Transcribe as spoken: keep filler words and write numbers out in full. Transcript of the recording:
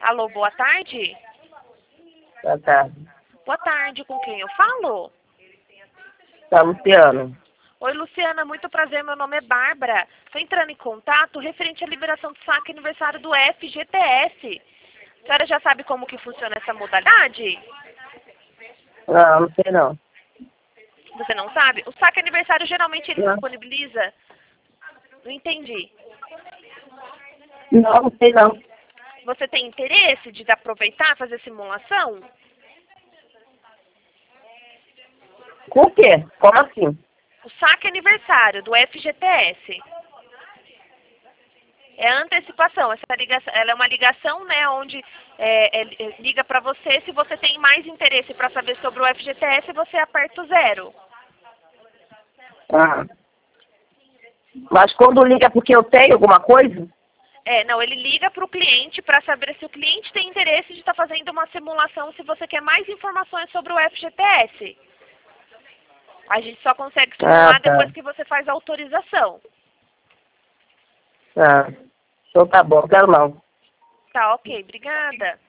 Alô, boa tarde? Boa tarde. Boa tarde, com quem eu falo? Tá, Luciano. Oi, Luciana, muito prazer, meu nome é Bárbara. Estou entrando em contato referente à liberação do saque aniversário do F G T S. A senhora já sabe como que funciona essa modalidade? Não, não sei não. Você não sabe? O saque aniversário geralmente ele Não, disponibiliza... Não entendi. não, não sei não. Você tem interesse de aproveitar, fazer simulação? Com o quê? Como assim? O saque aniversário do F G T S. É a antecipação. Essa ligação, ela é uma ligação, né, onde é, é, é, liga para você. Se você tem mais interesse para saber sobre o F G T S, você aperta o zero. Ah. Mas quando liga é porque eu tenho alguma coisa? É, não, ele liga para o cliente para saber se o cliente tem interesse de estar fazendo uma simulação, se você quer mais informações sobre o F G T S. A gente só consegue Ah, simular tá. depois que você faz a autorização. Ah. Então tá bom, quero não. Tá, ok. Obrigada.